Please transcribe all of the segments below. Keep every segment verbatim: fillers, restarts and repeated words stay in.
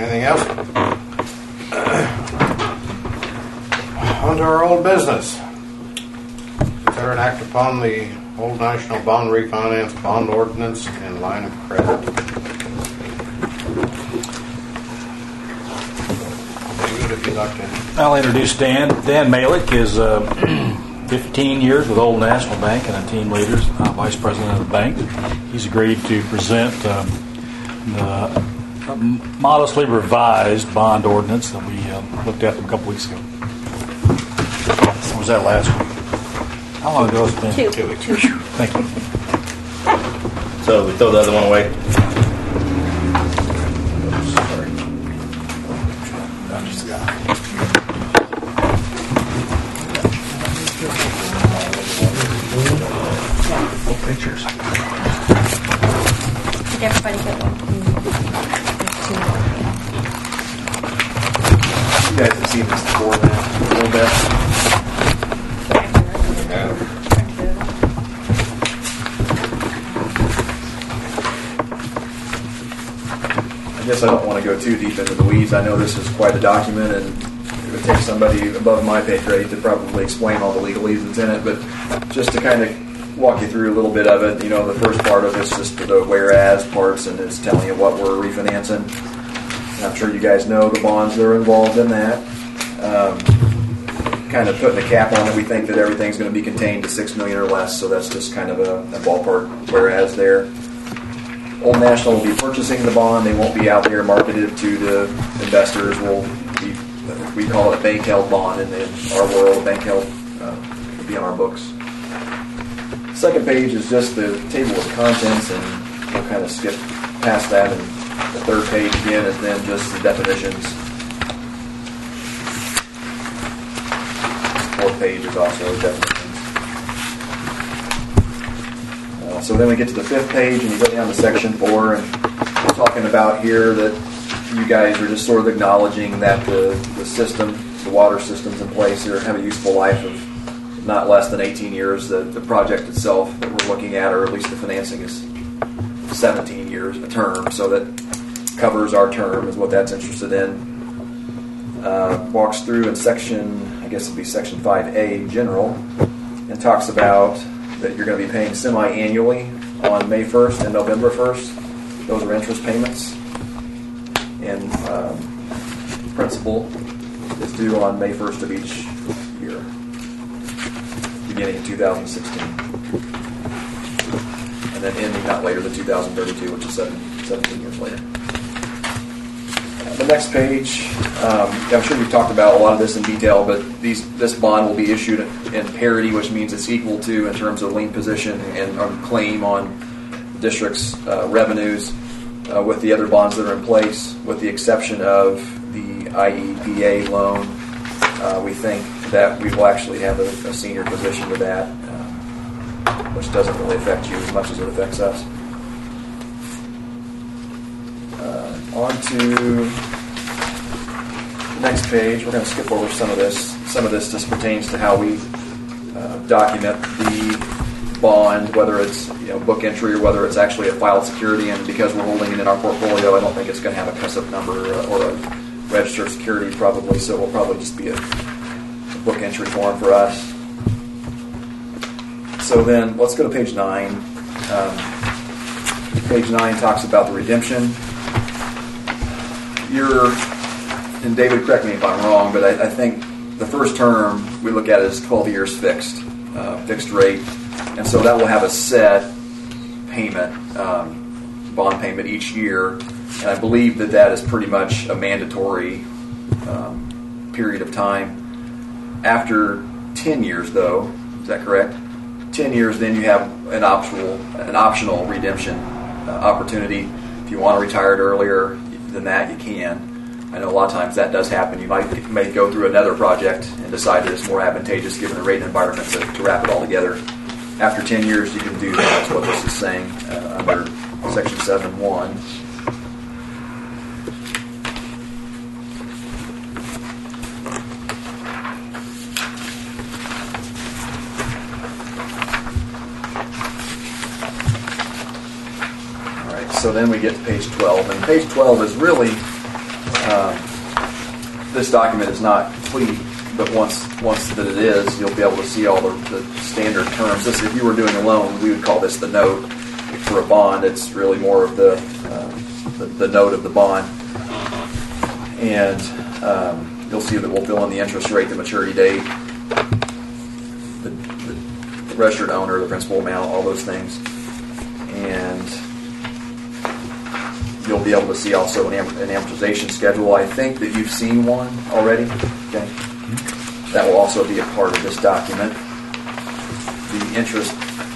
anything else? On to our old business. Consider an act upon the Old National Bond Refinance Bond Ordinance and Line of Credit. David, if you'd like to. I'll introduce Dan. Dan Malik is uh, fifteen years with Old National Bank and a team leader, uh, vice president of the bank. He's agreed to present um, the modestly revised bond ordinance that we uh, looked at a couple weeks ago. Or was that last week? How long ago has it been? Two. Two weeks. Two. Thank you. So we throw the other one away. Sorry. I'm just a guy. Oh, pictures. Did everybody get one? You guys have seen this before now, a little bit. I guess I don't want to go too deep into the weeds. I know this is quite a document, and it would take somebody above my pay grade to probably explain all the legalese that's in it, but just to kind of walk you through a little bit of it. You know, the first part of it's just the whereas parts, and it's telling you what we're refinancing. And I'm sure you guys know the bonds that are involved in that. Um, kind of putting a cap on it. We think that everything's going to be contained to six million dollars or less, so that's just kind of a, a ballpark whereas there. Old National will be purchasing the bond. They won't be out there marketed to the investors. We'll be, we call it a bank-held bond in the, our world. Bank-held uh, will be on our books. Second page is just the table of contents, and we'll kind of skip past that. And the third page again is then just the definitions. Fourth page is also definitions. Uh, so then we get to the fifth page, and you go down to section four, and we're talking about here that you guys are just sort of acknowledging that the, the system, the water systems in place here have a useful life of not less than eighteen years. The, the project itself that we're looking at, or at least the financing, is seventeen years a term, so that covers our term is what that's interested in. Uh, walks through in section, I guess it'd be section five A, general, and talks about that you're going to be paying semi-annually on May first and November first. Those are interest payments. And um, principal is due on May first of each year, beginning in two thousand sixteen. And then ending not later than two thousand thirty-two, which is seventeen years later. The next page, um, I'm sure we've talked about a lot of this in detail, but these this bond will be issued in parity, which means it's equal to, in terms of lien position and um, claim on the district's uh, revenues uh, with the other bonds that are in place, with the exception of the I E P A loan. Uh, we think that we will actually have a, a senior position with that, uh, which doesn't really affect you as much as it affects us. Uh, on to the next page. We're going to skip over some of this. Some of this just pertains to how we uh, document the bond, whether it's you know book entry or whether it's actually a filed security. And because we're holding it in our portfolio, I don't think it's going to have a custom number or a registered security probably. So it will probably just be a, a book entry form for us. So then let's go to page nine. Um, page nine talks about the redemption. You're, and David, correct me if I'm wrong, but I, I think the first term we look at is twelve years fixed, uh, fixed rate, and so that will have a set payment, um, bond payment each year, and I believe that that is pretty much a mandatory um, period of time. After ten years, though, is that correct? ten years, then you have an optional, an optional redemption uh, opportunity. If you want to retire it earlier than that, you can. I know a lot of times that does happen. You might you may go through another project and decide that it's more advantageous given the rate environment to, to wrap it all together. After ten years, you can do that. That's what this is saying uh, under section seven one. So then we get to page twelve, and page twelve is really um, this document is not complete, but once once that it is, you'll be able to see all the, the standard terms. This, if you were doing a loan, we would call this the note. For a bond, it's really more of the uh, the, the note of the bond, and um, you'll see that we'll fill in the interest rate, the maturity date, the, the, the registered owner, the principal amount, all those things, and you'll be able to see also an, am- an amortization schedule. I think that you've seen one already. Okay, that will also be a part of this document. The interest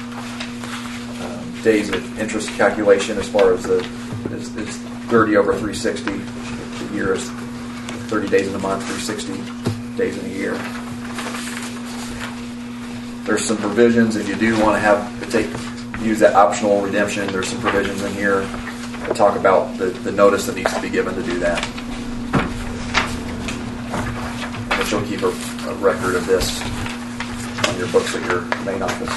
um, days of interest calculation, as far as the is, is thirty over three sixty. The year is thirty days in a month, three sixty days in a year. There's some provisions if you do want to have take use that optional redemption. There's some provisions in here that talk about the, the notice that needs to be given to do that. And you'll keep a, a record of this on your books at your main office.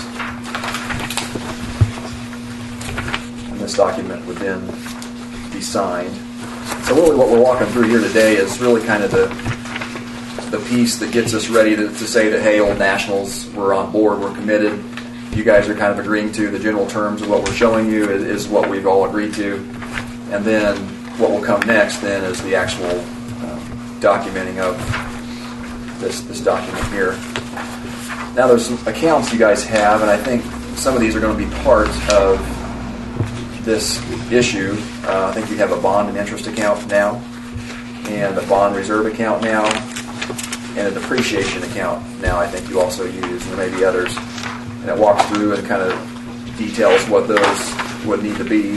And this document would then be signed. So really what we're walking through here today is really kind of the the piece that gets us ready to, to say that, hey, Old Nationals, we're on board, we're committed. You guys are kind of agreeing to the general terms of what we're showing you is, is what we've all agreed to. And then what will come next then is the actual um, documenting of this, this document here. Now there's some accounts you guys have, and I think some of these are going to be part of this issue. Uh, I think you have a bond and interest account now, and a bond reserve account now, and a depreciation account now I think you also use, and there may be others. And it walks through and kind of details what those would need to be.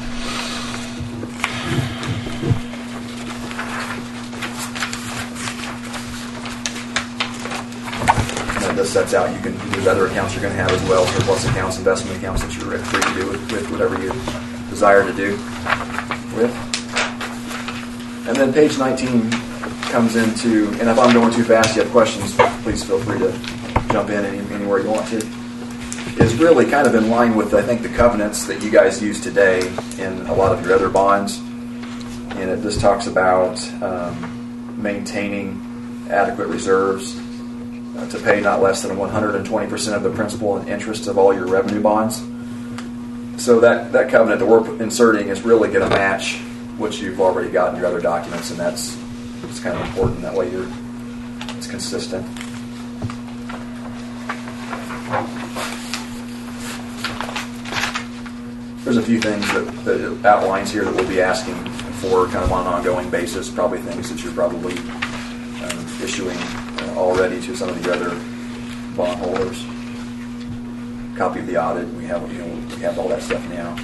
And this sets out, you can use other accounts you're going to have as well, surplus accounts, investment accounts that you're free to do with, with whatever you desire to do with. And then page nineteen comes into, and if I'm going too fast, you have questions, please feel free to jump in any, anywhere you want to. Is really kind of in line with, I think, the covenants that you guys use today in a lot of your other bonds. And it just talks about um, maintaining adequate reserves uh, to pay not less than one hundred twenty percent of the principal and interest of all your revenue bonds. So that, that covenant that we're inserting is really going to match what you've already got in your other documents, and that's it's kind of important. That way you're it's consistent. There's a few things that, that it outlines here that we'll be asking for kind of on an ongoing basis, probably things that you're probably um, issuing uh, already to some of the other bondholders. Copy of the audit, we have you know we have all that stuff now.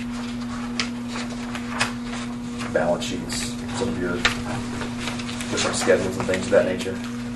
Balance sheets, some of your different schedules and things of that nature.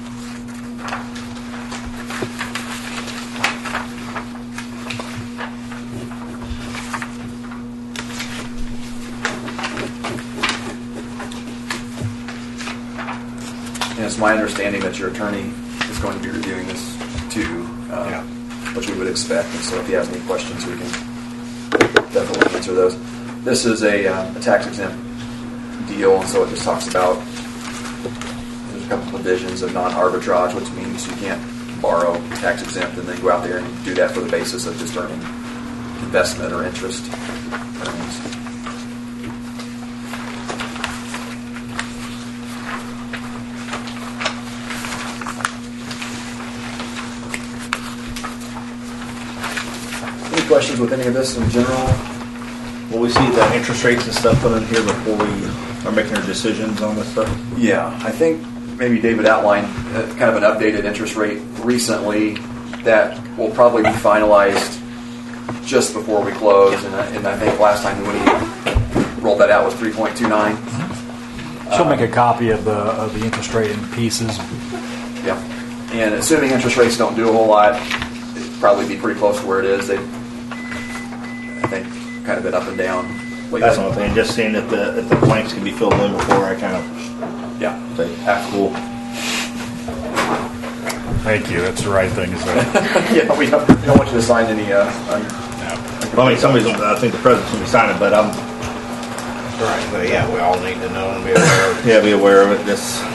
And it's my understanding that your attorney is going to be reviewing this too, uh, yeah. which we would expect. And so if he has any questions, we can definitely answer those. This is a, uh, a tax-exempt deal, and so it just talks about there's a couple provisions of non-arbitrage, which means you can't borrow tax-exempt and then go out there and do that for the basis of just earning investment or interest earnings. Any questions with any of this in general? Will we see the interest rates and stuff put in here before we are making our decisions on this stuff? Yeah, I think maybe David outlined uh, kind of an updated interest rate recently that will probably be finalized just before we close. And, I- and I think last time when he rolled that out was three point two nine. She'll make a copy of the of the interest rate in pieces. Yeah, and assuming interest rates don't do a whole lot, it'd probably be pretty close to where it is. They, I think, kind of been up and down lately. That's one thing. Just seeing if the if the blanks can be filled in before I kind of yeah say, ah, cool. Thank you. That's the right thing to say. Yeah, we don't, we don't want you to sign any. Uh, un- Well, I mean, somebody's. I think the president's going to be signing, but I'm Right, but yeah, we all need to know and be aware of it. Yeah, be aware of it. Just